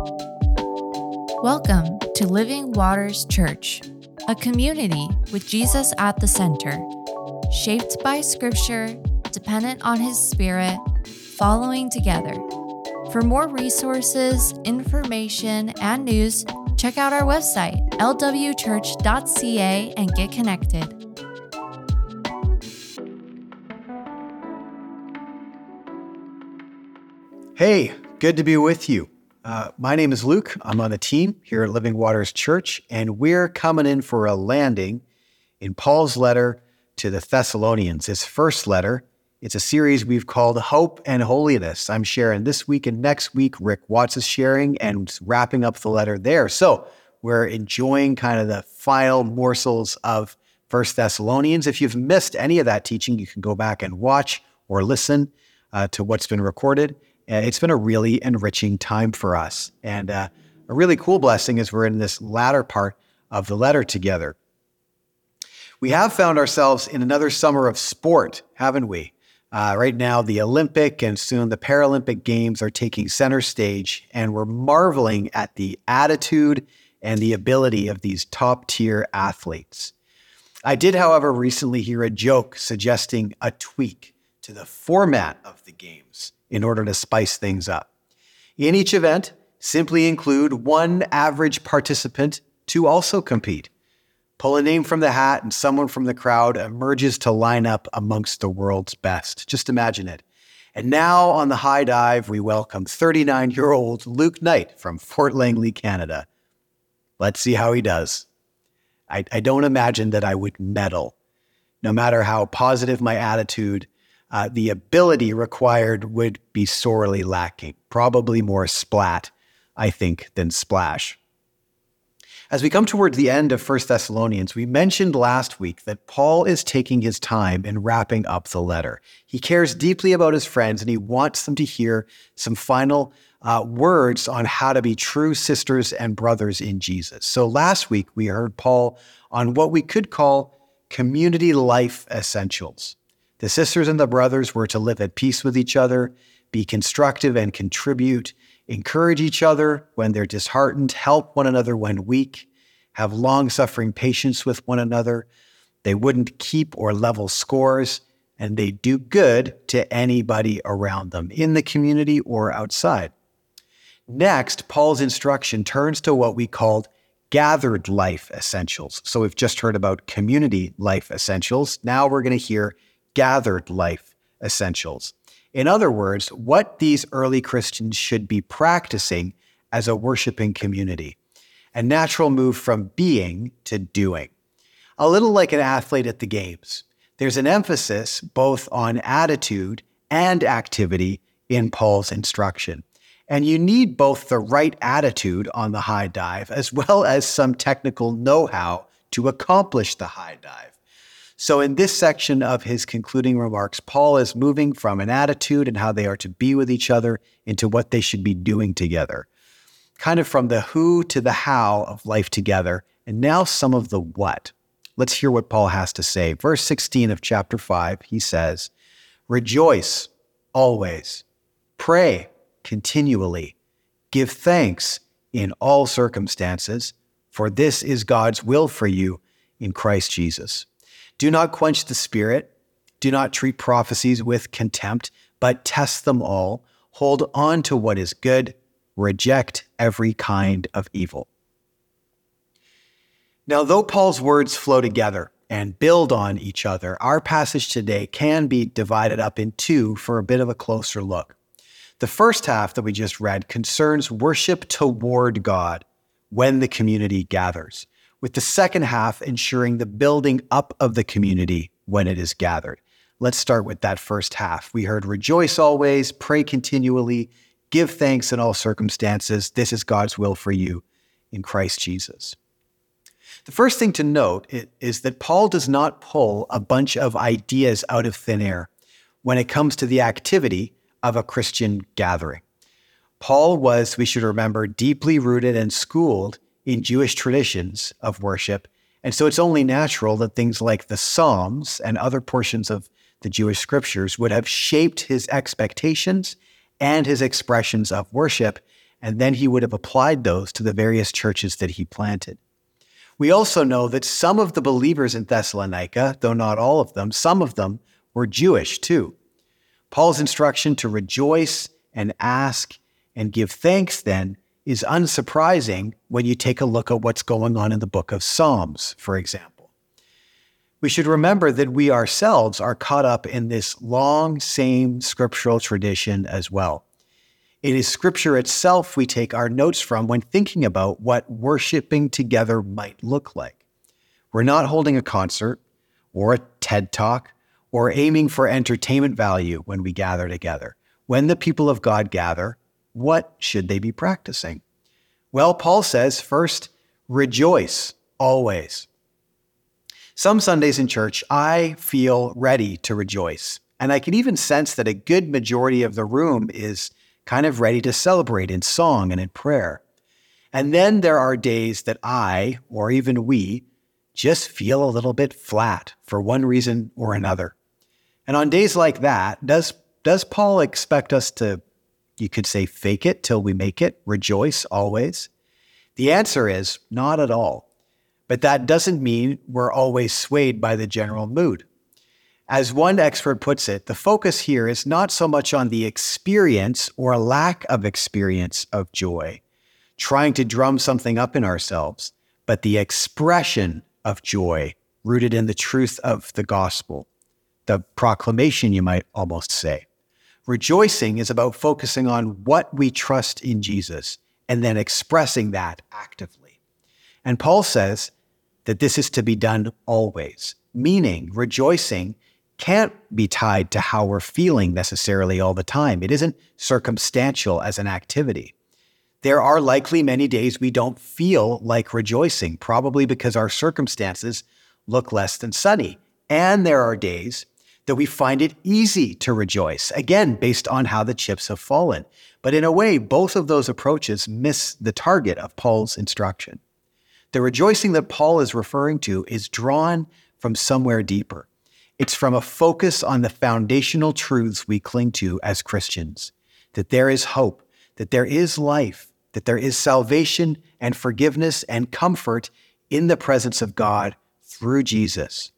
Welcome to Living Waters Church, a community with Jesus at the center, shaped by Scripture, dependent on His Spirit, following together. For more resources, information, and news, check out our website, lwchurch.ca, and get connected. Hey, good to be with you. My name is Luke. I'm on the team here at Living Waters Church, and we're coming in for a landing in Paul's letter to the Thessalonians, his first letter. It's a series we've called Hope and Holiness. I'm sharing this week, and next week Rick Watts is sharing and wrapping up the letter there. So we're enjoying kind of the final morsels of 1 Thessalonians. If you've missed any of that teaching, you can go back and watch or listen to what's been recorded. It's been a really enriching time for us. And a really cool blessing is we're in this latter part of the letter together. We have found ourselves in another summer of sport, haven't we? Right now, the Olympic and soon the Paralympic Games are taking center stage, and we're marveling at the attitude and the ability of these top-tier athletes. I did, however, recently hear a joke suggesting a tweak to the format of the games in order to spice things up. In each event, simply include one average participant to also compete. Pull a name from the hat and someone from the crowd emerges to line up amongst the world's best. Just imagine it. And now on the high dive, we welcome 39-year-old Luke Knight from Fort Langley, Canada. Let's see how he does. I don't imagine that I would medal. No matter how positive my attitude, the ability required would be sorely lacking. Probably more splat, I think, than splash. As we come towards the end of 1 Thessalonians, we mentioned last week that Paul is taking his time in wrapping up the letter. He cares deeply about his friends, and he wants them to hear some final words on how to be true sisters and brothers in Jesus. So last week, we heard Paul on what we could call community life essentials. The sisters and the brothers were to live at peace with each other, be constructive and contribute, encourage each other when they're disheartened, help one another when weak, have long-suffering patience with one another. They wouldn't keep or level scores, and they do good to anybody around them, in the community or outside. Next, Paul's instruction turns to what we called gathered life essentials. So we've just heard about community life essentials. Now we're going to hear gathered life essentials. In other words, what these early Christians should be practicing as a worshiping community. A natural move from being to doing. A little like an athlete at the games. There's an emphasis both on attitude and activity in Paul's instruction. And you need both the right attitude on the high dive as well as some technical know-how to accomplish the high dive. So in this section of his concluding remarks, Paul is moving from an attitude and how they are to be with each other into what they should be doing together. Kind of from the who to the how of life together, and now some of the what. Let's hear what Paul has to say. Verse 16 of chapter 5, he says, "Rejoice always, pray continually, give thanks in all circumstances, for this is God's will for you in Christ Jesus. Do not quench the Spirit. Do not treat prophecies with contempt, but test them all. Hold on to what is good. Reject every kind of evil." Now, though Paul's words flow together and build on each other, our passage today can be divided up in two for a bit of a closer look. The first half that we just read concerns worship toward God when the community gathers, with the second half ensuring the building up of the community when it is gathered. Let's start with that first half. We heard rejoice always, pray continually, give thanks in all circumstances. This is God's will for you in Christ Jesus. The first thing to note is that Paul does not pull a bunch of ideas out of thin air when it comes to the activity of a Christian gathering. Paul was, we should remember, deeply rooted and schooled in Jewish traditions of worship. And so it's only natural that things like the Psalms and other portions of the Jewish scriptures would have shaped his expectations and his expressions of worship. and then he would have applied those to the various churches that he planted. We also know that some of the believers in Thessalonica, though not all of them, some of them were Jewish too. Paul's instruction to rejoice and ask and give thanks then is unsurprising when you take a look at what's going on in the book of Psalms, for example. We should remember that we ourselves are caught up in this long, same scriptural tradition as well. It is scripture itself we take our notes from when thinking about what worshiping together might look like. We're not holding a concert or a TED Talk or aiming for entertainment value when we gather together. When the people of God gather, what should they be practicing? Well, Paul says, first, rejoice always. Some Sundays in church, I feel ready to rejoice. And I can even sense that a good majority of the room is kind of ready to celebrate in song and in prayer. And then there are days that I, or even we, just feel a little bit flat for one reason or another. And on days like that, does Paul expect us to, you could say, fake it till we make it, rejoice always? The answer is not at all. But that doesn't mean we're always swayed by the general mood. As one expert puts it, the focus here is not so much on the experience or lack of experience of joy, trying to drum something up in ourselves, but the expression of joy rooted in the truth of the gospel, the proclamation, you might almost say. Rejoicing is about focusing on what we trust in Jesus and then expressing that actively. And Paul says that this is to be done always, meaning rejoicing can't be tied to how we're feeling necessarily all the time. It isn't circumstantial as an activity. There are likely many days we don't feel like rejoicing, probably because our circumstances look less than sunny. And there are days that we find it easy to rejoice, again, based on how the chips have fallen. But in a way, both of those approaches miss the target of Paul's instruction. The rejoicing that Paul is referring to is drawn from somewhere deeper. It's from a focus on the foundational truths we cling to as Christians, that there is hope, that there is life, that there is salvation and forgiveness and comfort in the presence of God through Jesus.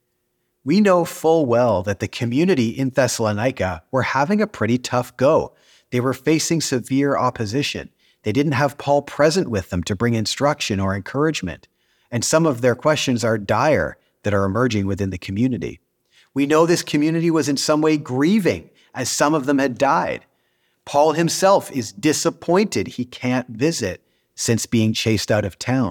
We know full well that the community in Thessalonica were having a pretty tough go. They were facing severe opposition. They didn't have Paul present with them to bring instruction or encouragement. And some of their questions are dire that are emerging within the community. We know this community was in some way grieving as some of them had died. Paul himself is disappointed he can't visit since being chased out of town.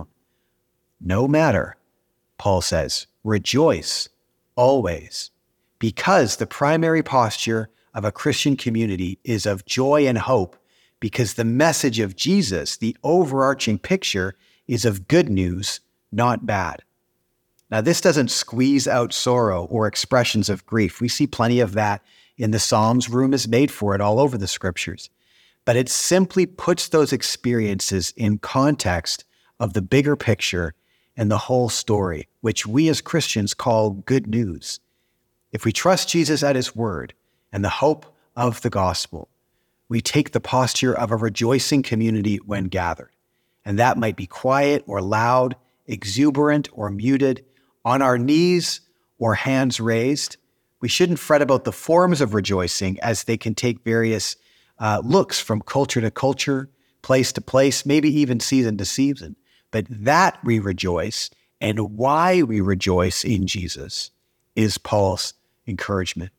No matter, Paul says, rejoice always, because the primary posture of a Christian community is of joy and hope, because the message of Jesus, the overarching picture, is of good news, not bad. Now, this doesn't squeeze out sorrow or expressions of grief. We see plenty of that in the Psalms. Room is made for it all over the scriptures. But it simply puts those experiences in context of the bigger picture and the whole story, which we as Christians call good news. If we trust Jesus at his word and the hope of the gospel, we take the posture of a rejoicing community when gathered. And that might be quiet or loud, exuberant or muted, on our knees or hands raised. We shouldn't fret about the forms of rejoicing, as they can take various looks from culture to culture, place to place, maybe even season to season. But that we rejoice, and why we rejoice in Jesus, is Paul's encouragement.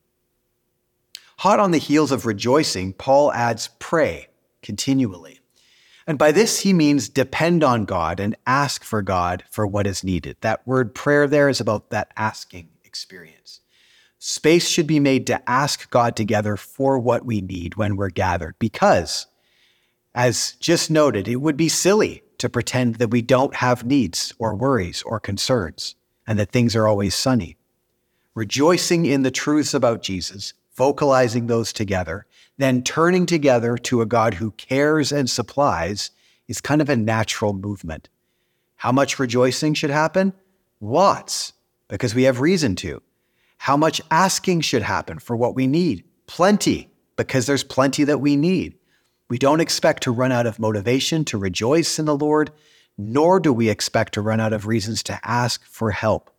Hot on the heels of rejoicing, Paul adds pray continually. And by this, he means depend on God and ask for God for what is needed. That word prayer there is about that asking experience. Space should be made to ask God together for what we need when we're gathered, because, as just noted, it would be silly to pretend that we don't have needs or worries or concerns and that things are always sunny. Rejoicing in the truths about Jesus, vocalizing those together, then turning together to a God who cares and supplies is kind of a natural movement. How much rejoicing should happen? Lots, because we have reason to. How much asking should happen for what we need? Plenty, because there's plenty that we need. We don't expect to run out of motivation to rejoice in the Lord, nor do we expect to run out of reasons to ask for help.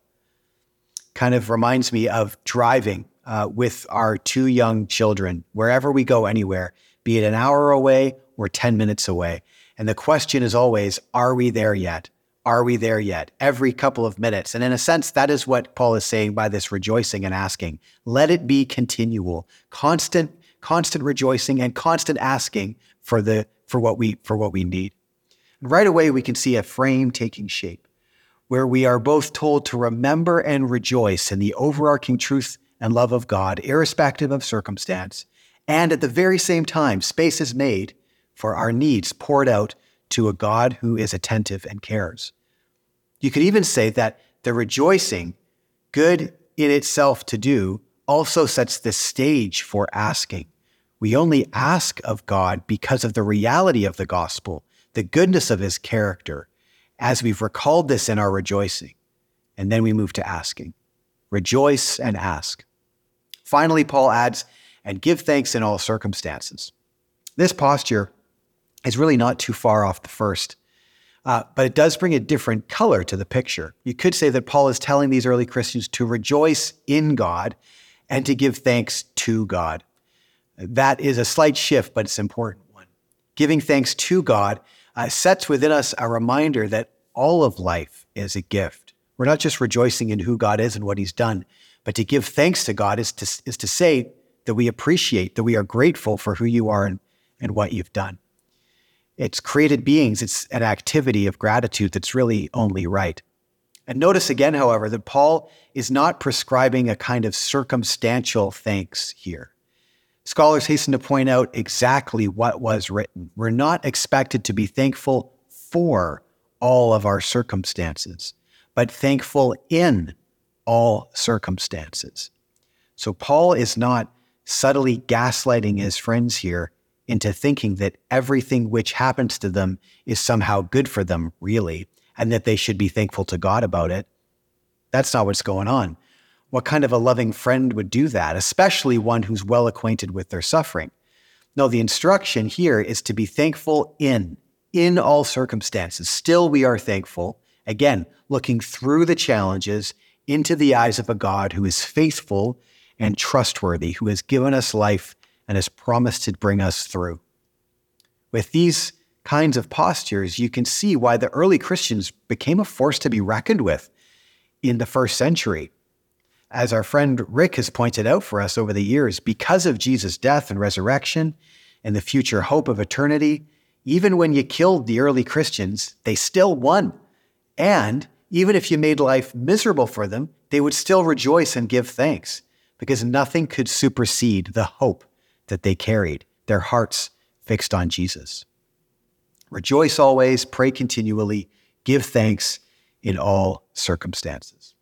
Kind of reminds me of driving with our two young children, wherever we go anywhere, be it an hour away or 10 minutes away. And the question is always, are we there yet? Are we there yet? Every couple of minutes. And in a sense, that is what Paul is saying by this rejoicing and asking. Let it be continual, constant rejoicing and constant asking for what we need. And right away, we can see a frame taking shape where we are both told to remember and rejoice in the overarching truth and love of God, irrespective of circumstance. And at the very same time, space is made for our needs poured out to a God who is attentive and cares. You could even say that the rejoicing, good in itself to do, also sets the stage for asking. We only ask of God because of the reality of the gospel, the goodness of his character, as we've recalled this in our rejoicing. And then we move to asking. Rejoice and ask. Finally, Paul adds, and give thanks in all circumstances. This posture is really not too far off the first, but it does bring a different color to the picture. You could say that Paul is telling these early Christians to rejoice in God and to give thanks to God. That is a slight shift, but it's an important one. Giving thanks to God sets within us a reminder that all of life is a gift. We're not just rejoicing in who God is and what he's done, but to give thanks to God is to say that we appreciate, that we are grateful for who you are and what you've done. It's created beings. It's an activity of gratitude that's really only right. And notice again, however, that Paul is not prescribing a kind of circumstantial thanks here. Scholars hasten to point out exactly what was written. We're not expected to be thankful for all of our circumstances, but thankful in all circumstances. So Paul is not subtly gaslighting his friends here into thinking that everything which happens to them is somehow good for them, really, and that they should be thankful to God about it. That's not what's going on. What kind of a loving friend would do that, especially one who's well acquainted with their suffering? No, the instruction here is to be thankful in all circumstances. Still, we are thankful, again, looking through the challenges into the eyes of a God who is faithful and trustworthy, who has given us life and has promised to bring us through. With these kinds of postures, you can see why the early Christians became a force to be reckoned with in the first century. As our friend Rick has pointed out for us over the years, because of Jesus' death and resurrection and the future hope of eternity, even when you killed the early Christians, they still won. And even if you made life miserable for them, they would still rejoice and give thanks, because nothing could supersede the hope that they carried, their hearts fixed on Jesus. Rejoice always, pray continually, give thanks in all circumstances.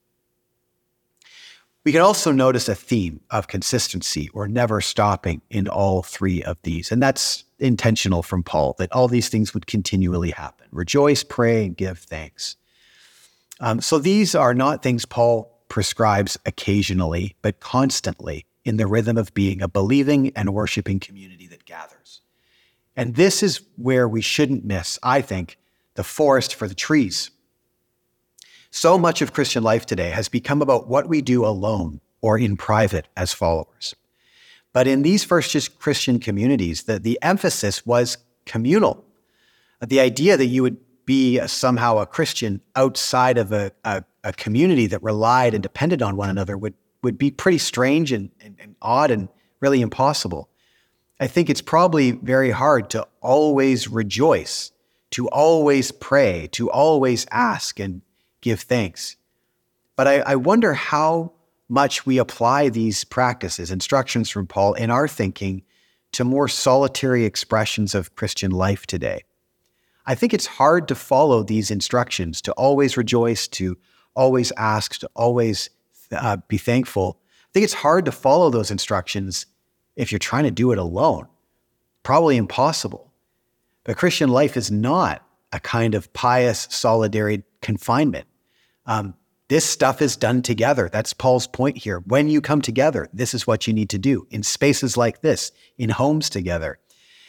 We can also notice a theme of consistency or never stopping in all three of these. And that's intentional from Paul, that all these things would continually happen. Rejoice, pray, and give thanks. So these are not things Paul prescribes occasionally, but constantly in the rhythm of being a believing and worshiping community that gathers. And this is where we shouldn't miss, I think, the forest for the trees. So much of Christian life today has become about what we do alone or in private as followers. But in these first Christian communities, the emphasis was communal. The idea that you would be somehow a Christian outside of a community that relied and depended on one another would be pretty strange and odd and really impossible. I think it's probably very hard to always rejoice, to always pray, to always ask and give thanks. But I wonder how much we apply these practices, instructions from Paul, in our thinking to more solitary expressions of Christian life today. I think it's hard to follow these instructions, to always rejoice, to always ask, to always be thankful. I think it's hard to follow those instructions if you're trying to do it alone. Probably impossible. But Christian life is not a kind of pious solitary confinement. This stuff is done together. That's Paul's point here. When you come together, this is what you need to do in spaces like this, in homes together.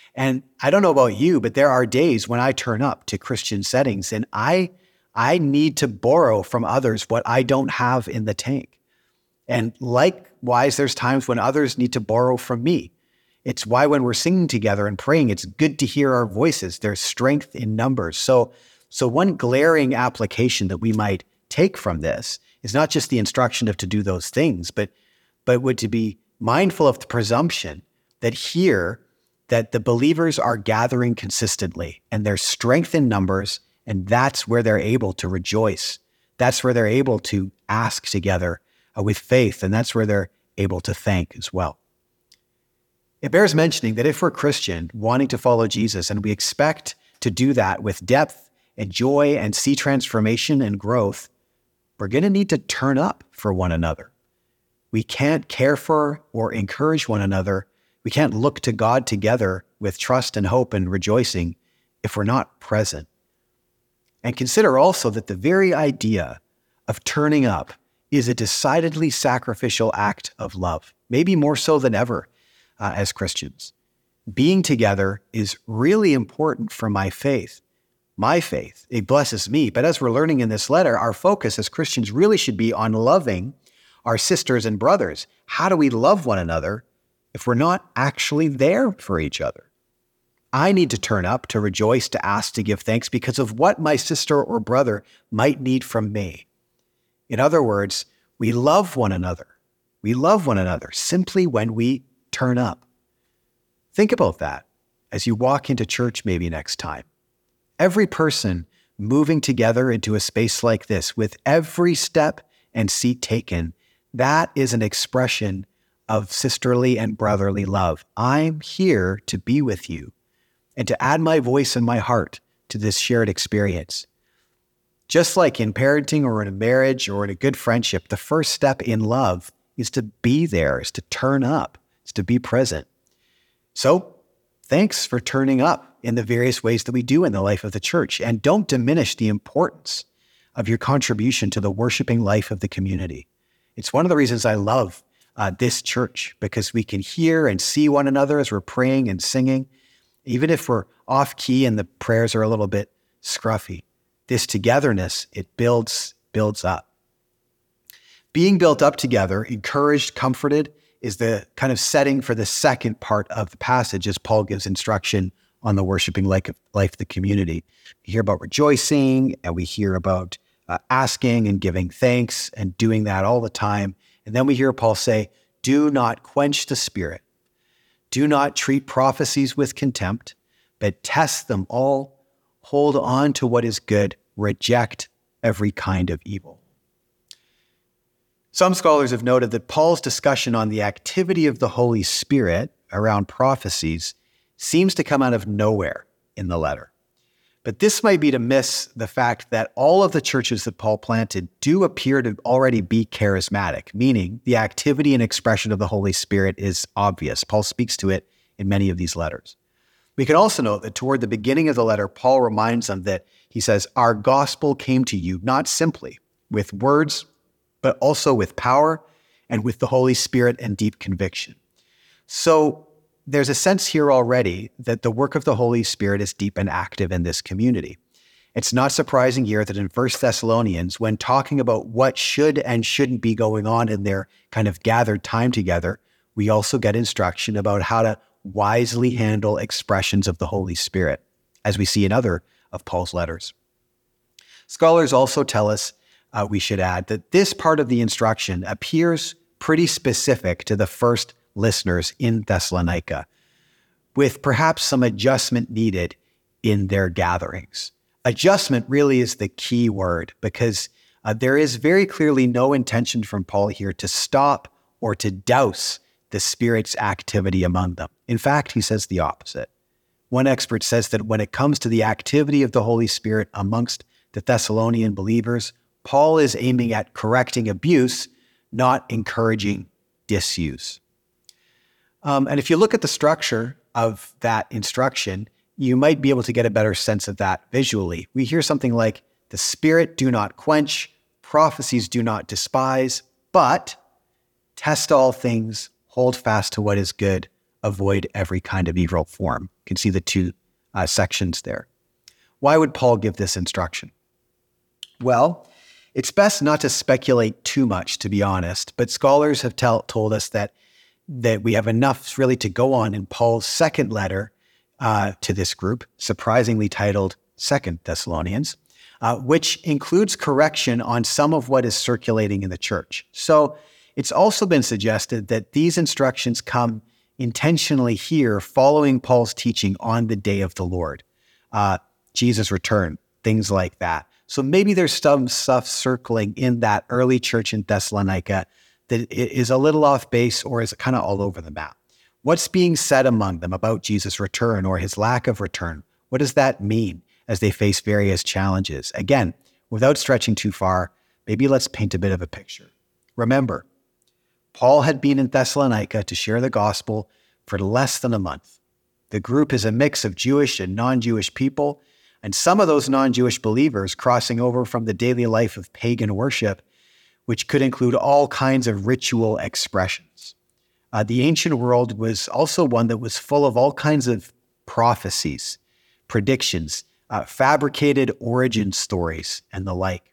And I don't know about you, but there are days when I turn up to Christian settings and I need to borrow from others what I don't have in the tank. And likewise, there's times when others need to borrow from me. It's why when we're singing together and praying, it's good to hear our voices. There's strength in numbers. So one glaring application that we might take from this is not just the instruction of to do those things, but would to be mindful of the presumption that here, that the believers are gathering consistently and there's strength in numbers, and that's where they're able to rejoice. That's where they're able to ask together with faith, and that's where they're able to thank as well. It bears mentioning that if we're Christian, wanting to follow Jesus, and we expect to do that with depth and joy and see transformation and growth, we're going to need to turn up for one another. We can't care for or encourage one another. We can't look to God together with trust and hope and rejoicing if we're not present. And consider also that the very idea of turning up is a decidedly sacrificial act of love, maybe more so than ever as Christians. Being together is really important for my faith. My faith, it blesses me. But as we're learning in this letter, our focus as Christians really should be on loving our sisters and brothers. How do we love one another if we're not actually there for each other? I need to turn up, to rejoice, to ask, to give thanks because of what my sister or brother might need from me. In other words, we love one another. We love one another simply when we turn up. Think about that as you walk into church maybe next time. Every person moving together into a space like this with every step and seat taken, that is an expression of sisterly and brotherly love. I'm here to be with you and to add my voice and my heart to this shared experience. Just like in parenting or in a marriage or in a good friendship, the first step in love is to be there, is to turn up, is to be present. So thanks for turning up in the various ways that we do in the life of the church. And don't diminish the importance of your contribution to the worshiping life of the community. It's one of the reasons I love this church, because we can hear and see one another as we're praying and singing. Even if we're off key and the prayers are a little bit scruffy, this togetherness, it builds up. Being built up together, encouraged, comforted, is the kind of setting for the second part of the passage as Paul gives instruction on the worshiping life of the community. We hear about rejoicing, and we hear about asking and giving thanks and doing that all the time. And then we hear Paul say, do not quench the spirit. Do not treat prophecies with contempt, but test them all. Hold on to what is good. Reject every kind of evil. Some scholars have noted that Paul's discussion on the activity of the Holy Spirit around prophecies seems to come out of nowhere in the letter. But this might be to miss the fact that all of the churches that Paul planted do appear to already be charismatic, meaning the activity and expression of the Holy Spirit is obvious. Paul speaks to it in many of these letters. We can also note that toward the beginning of the letter, Paul reminds them that he says, our gospel came to you not simply with words, but also with power and with the Holy Spirit and deep conviction. So there's a sense here already that the work of the Holy Spirit is deep and active in this community. It's not surprising here that in 1 Thessalonians, when talking about what should and shouldn't be going on in their kind of gathered time together, we also get instruction about how to wisely handle expressions of the Holy Spirit, as we see in other of Paul's letters. Scholars also tell us, we should add, that this part of the instruction appears pretty specific to the first listeners in Thessalonica, with perhaps some adjustment needed in their gatherings. Adjustment really is the key word, because there is very clearly no intention from Paul here to stop or to douse the Spirit's activity among them. In fact, he says the opposite. One expert says that when it comes to the activity of the Holy Spirit amongst the Thessalonian believers, Paul is aiming at correcting abuse, not encouraging disuse. And if you look at the structure of that instruction, you might be able to get a better sense of that visually. We hear something like, the Spirit do not quench, prophecies do not despise, but test all things, hold fast to what is good, avoid every kind of evil form. You can see the two sections there. Why would Paul give this instruction? Well, it's best not to speculate too much, to be honest, but scholars have told us that we have enough really to go on in Paul's second letter to this group, surprisingly titled 2 Thessalonians, which includes correction on some of what is circulating in the church. So it's also been suggested that these instructions come intentionally here following Paul's teaching on the day of the Lord, Jesus' return, things like that. So maybe there's some stuff circling in that early church in Thessalonica that is a little off base or is kind of all over the map. What's being said among them about Jesus' return or his lack of return? What does that mean as they face various challenges? Again, without stretching too far, maybe let's paint a bit of a picture. Remember, Paul had been in Thessalonica to share the gospel for less than a month. The group is a mix of Jewish and non-Jewish people, and some of those non-Jewish believers crossing over from the daily life of pagan worship, which could include all kinds of ritual expressions. The ancient world was also one that was full of all kinds of prophecies, predictions, fabricated origin stories, and the like.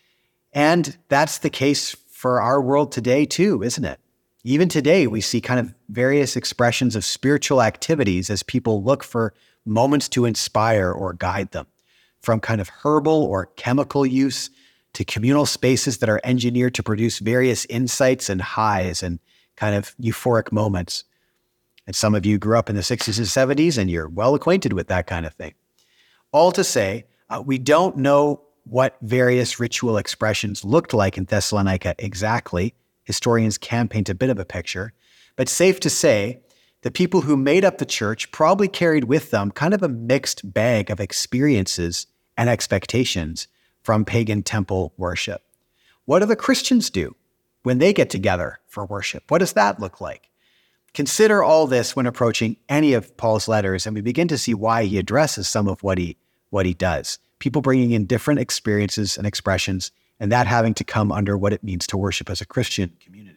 And that's the case for our world today too, isn't it? Even today, we see kind of various expressions of spiritual activities as people look for moments to inspire or guide them, from kind of herbal or chemical use to communal spaces that are engineered to produce various insights and highs and kind of euphoric moments. And some of you grew up in the 60s and 70s and you're well acquainted with that kind of thing. All to say, we don't know what various ritual expressions looked like in Thessalonica exactly. Historians can paint a bit of a picture, but safe to say, the people who made up the church probably carried with them kind of a mixed bag of experiences and expectations from pagan temple worship. What do the Christians do when they get together for worship? What does that look like? Consider all this when approaching any of Paul's letters, and we begin to see why he addresses some of what he does. People bringing in different experiences and expressions, and that having to come under what it means to worship as a Christian community.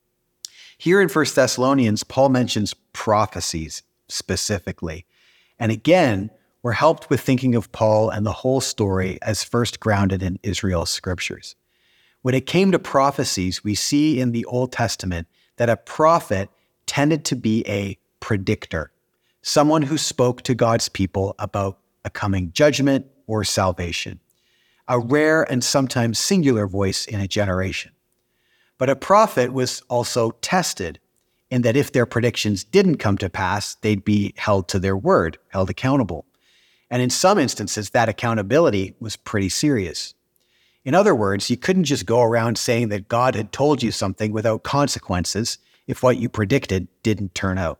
Here in 1 Thessalonians, Paul mentions prophecies specifically. And again, we're helped with thinking of Paul and the whole story as first grounded in Israel's scriptures. When it came to prophecies, we see in the Old Testament that a prophet tended to be a predictor, someone who spoke to God's people about a coming judgment or salvation, a rare and sometimes singular voice in a generation. But a prophet was also tested in that if their predictions didn't come to pass, they'd be held to their word, held accountable. And in some instances, that accountability was pretty serious. In other words, you couldn't just go around saying that God had told you something without consequences if what you predicted didn't turn out.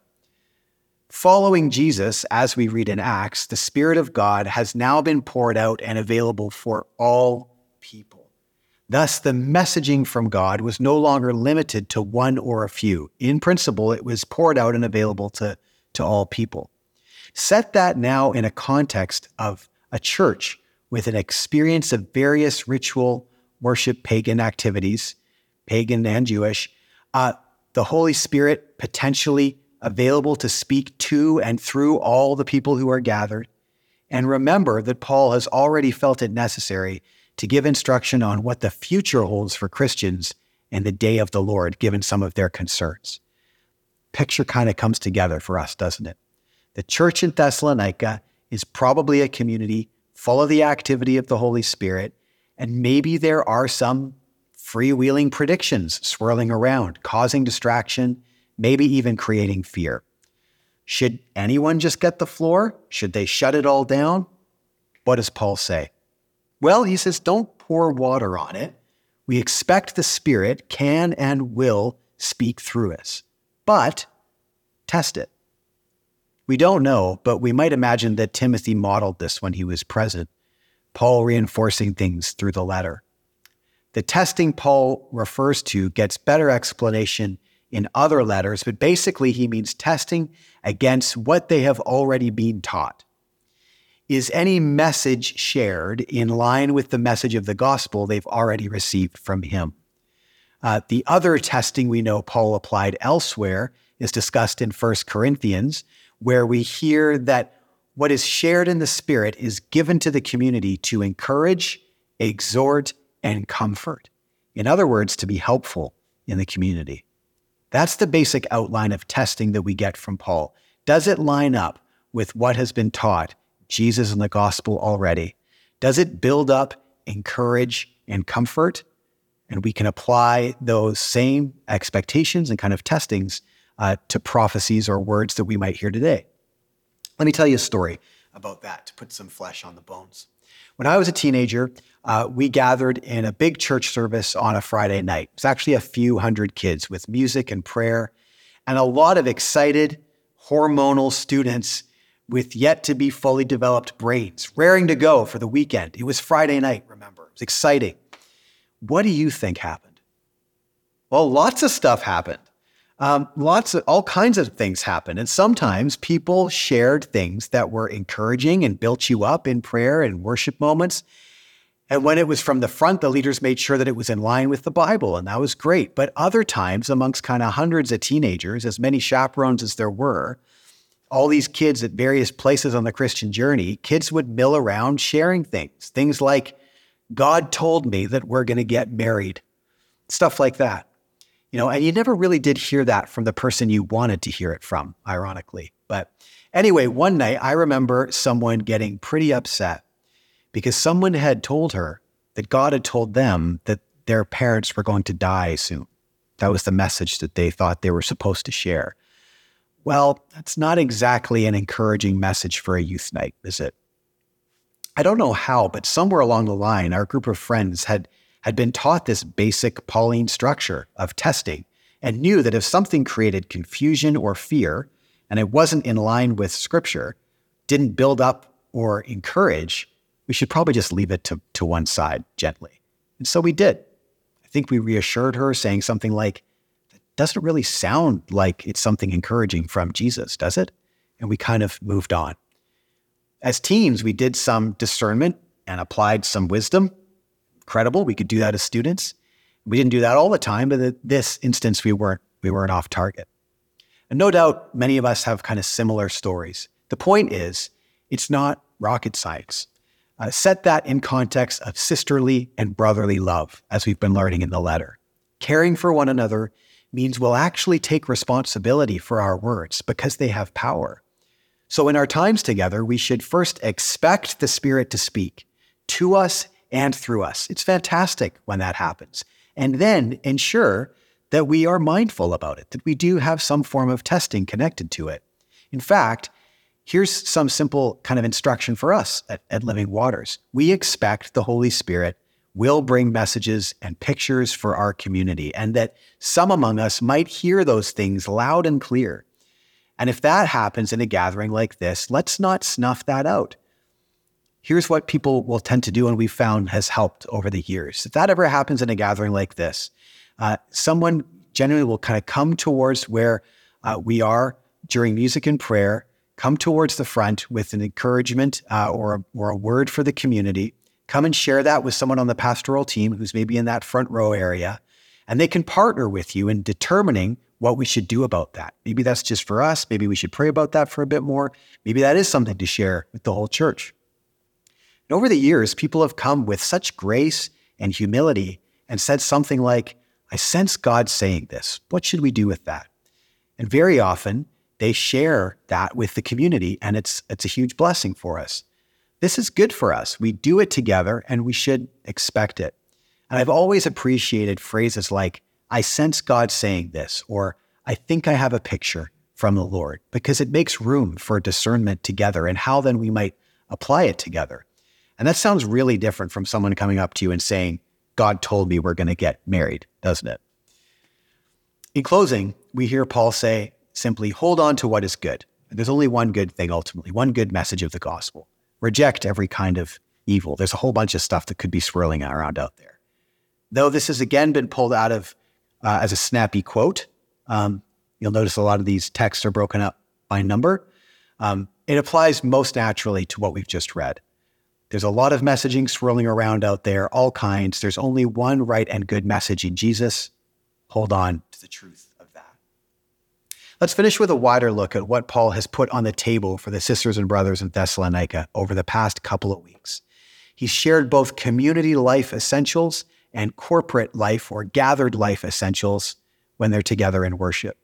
Following Jesus, as we read in Acts, the Spirit of God has now been poured out and available for all people. Thus, the messaging from God was no longer limited to one or a few. In principle, it was poured out and available to all people. Set that now in a context of a church with an experience of various ritual worship pagan activities, pagan and Jewish, the Holy Spirit potentially available to speak to and through all the people who are gathered. And remember that Paul has already felt it necessary to give instruction on what the future holds for Christians in the day of the Lord, given some of their concerns. Picture kind of comes together for us, doesn't it? The church in Thessalonica is probably a community full of the activity of the Holy Spirit, and maybe there are some freewheeling predictions swirling around, causing distraction, maybe even creating fear. Should anyone just get the floor? Should they shut it all down? What does Paul say? Well, he says, don't pour water on it. We expect the Spirit can and will speak through us, but test it. We don't know, but we might imagine that Timothy modeled this when he was present, Paul reinforcing things through the letter. The testing Paul refers to gets better explanation in other letters, but basically he means testing against what they have already been taught. Is any message shared in line with the message of the gospel they've already received from him? The other testing we know Paul applied elsewhere is discussed in 1 Corinthians, where we hear that what is shared in the Spirit is given to the community to encourage, exhort, and comfort. In other words, to be helpful in the community. That's the basic outline of testing that we get from Paul. Does it line up with what has been taught, Jesus and the gospel already? Does it build up, encourage, and comfort? And we can apply those same expectations and kind of testings to prophecies or words that we might hear today. Let me tell you a story about that to put some flesh on the bones. When I was a teenager, we gathered in a big church service on a Friday night. It was actually a few hundred kids with music and prayer and a lot of excited, hormonal students with yet to be fully developed brains, raring to go for the weekend. It was Friday night, remember. It was exciting. What do you think happened? Well, lots of stuff happened. All kinds of things happened. And sometimes people shared things that were encouraging and built you up in prayer and worship moments. And when it was from the front, the leaders made sure that it was in line with the Bible, and that was great. But other times, amongst kind of hundreds of teenagers, as many chaperones as there were, all these kids at various places on the Christian journey, kids would mill around sharing things like, God told me that we're going to get married, stuff like that. And you never really did hear that from the person you wanted to hear it from, ironically. But anyway, one night I remember someone getting pretty upset because someone had told her that God had told them that their parents were going to die soon. That was the message that they thought they were supposed to share. Well, that's not exactly an encouraging message for a youth night, is it? I don't know how, but somewhere along the line, our group of friends had been taught this basic Pauline structure of testing and knew that if something created confusion or fear, and it wasn't in line with Scripture, didn't build up or encourage, we should probably just leave it to one side gently. And so we did. I think we reassured her, saying something like, "That doesn't really sound like it's something encouraging from Jesus, does it?" And we kind of moved on. As teens, we did some discernment and applied some wisdom. Incredible. We could do that as students. We didn't do that all the time, but in this instance, we weren't off target. And no doubt, many of us have kind of similar stories. The point is, it's not rocket science. Set that in context of sisterly and brotherly love, as we've been learning in the letter. Caring for one another means we'll actually take responsibility for our words because they have power. So in our times together, we should first expect the Spirit to speak to us and through us. It's fantastic when that happens. And then ensure that we are mindful about it, that we do have some form of testing connected to it. In fact, here's some simple kind of instruction for us at Living Waters. We expect the Holy Spirit will bring messages and pictures for our community, and that some among us might hear those things loud and clear. And if that happens in a gathering like this, let's not snuff that out. Here's what people will tend to do and we've found has helped over the years. If that ever happens in a gathering like this, someone generally will kind of come towards where we are during music and prayer, come towards the front with an encouragement or a word for the community, come and share that with someone on the pastoral team who's maybe in that front row area, and they can partner with you in determining what we should do about that. Maybe that's just for us. Maybe we should pray about that for a bit more. Maybe that is something to share with the whole church. And over the years, people have come with such grace and humility and said something like, "I sense God saying this. What should we do with that?" And very often they share that with the community, and it's a huge blessing for us. This is good for us. We do it together and we should expect it. And I've always appreciated phrases like, "I sense God saying this," or "I think I have a picture from the Lord," because it makes room for discernment together and how then we might apply it together. And that sounds really different from someone coming up to you and saying, "God told me we're going to get married," doesn't it? In closing, we hear Paul say simply, hold on to what is good. And there's only one good thing ultimately, one good message of the gospel. Reject every kind of evil. There's a whole bunch of stuff that could be swirling around out there. Though this has again been pulled out of as a snappy quote, you'll notice a lot of these texts are broken up by number. It applies most naturally to what we've just read. There's a lot of messaging swirling around out there, all kinds. There's only one right and good message in Jesus. Hold on to the truth of that. Let's finish with a wider look at what Paul has put on the table for the sisters and brothers in Thessalonica over the past couple of weeks. He's shared both community life essentials and corporate life or gathered life essentials when they're together in worship.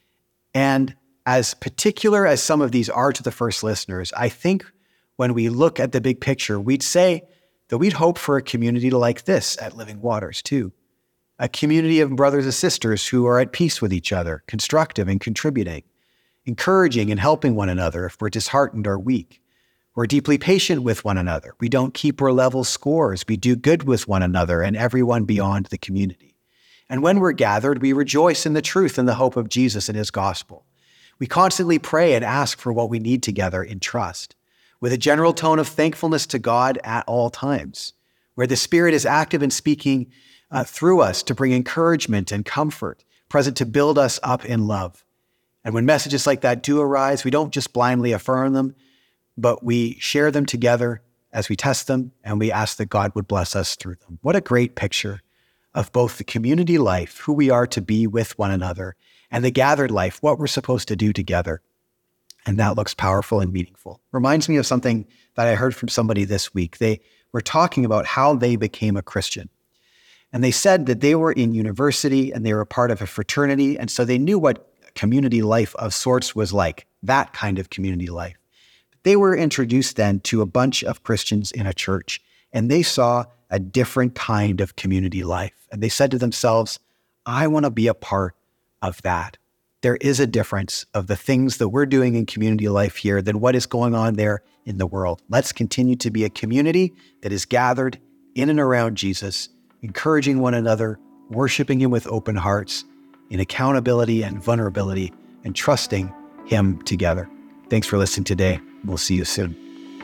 And as particular as some of these are to the first listeners, I think when we look at the big picture, we'd say that we'd hope for a community like this at Living Waters too. A community of brothers and sisters who are at peace with each other, constructive and contributing, encouraging and helping one another if we're disheartened or weak. We're deeply patient with one another. We don't keep or level scores. We do good with one another and everyone beyond the community. And when we're gathered, we rejoice in the truth and the hope of Jesus and his gospel. We constantly pray and ask for what we need together in trust, with a general tone of thankfulness to God at all times, where the Spirit is active in speaking through us to bring encouragement and comfort, present to build us up in love. And when messages like that do arise, we don't just blindly affirm them, but we share them together as we test them, and we ask that God would bless us through them. What a great picture of both the community life, who we are to be with one another, and the gathered life, what we're supposed to do together. And that looks powerful and meaningful. Reminds me of something that I heard from somebody this week. They were talking about how they became a Christian. And they said that they were in university and they were part of a fraternity. And so they knew what community life of sorts was like, that kind of community life. They were introduced then to a bunch of Christians in a church, and they saw a different kind of community life. And they said to themselves, I want to be a part of that. There is a difference of the things that we're doing in community life here than what is going on there in the world. Let's continue to be a community that is gathered in and around Jesus, encouraging one another, worshiping him with open hearts, in accountability and vulnerability, and trusting him together. Thanks for listening today. We'll see you soon.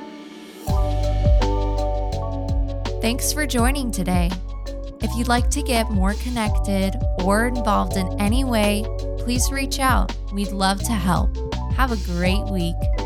Thanks for joining today. If you'd like to get more connected or involved in any way, please reach out. We'd love to help. Have a great week.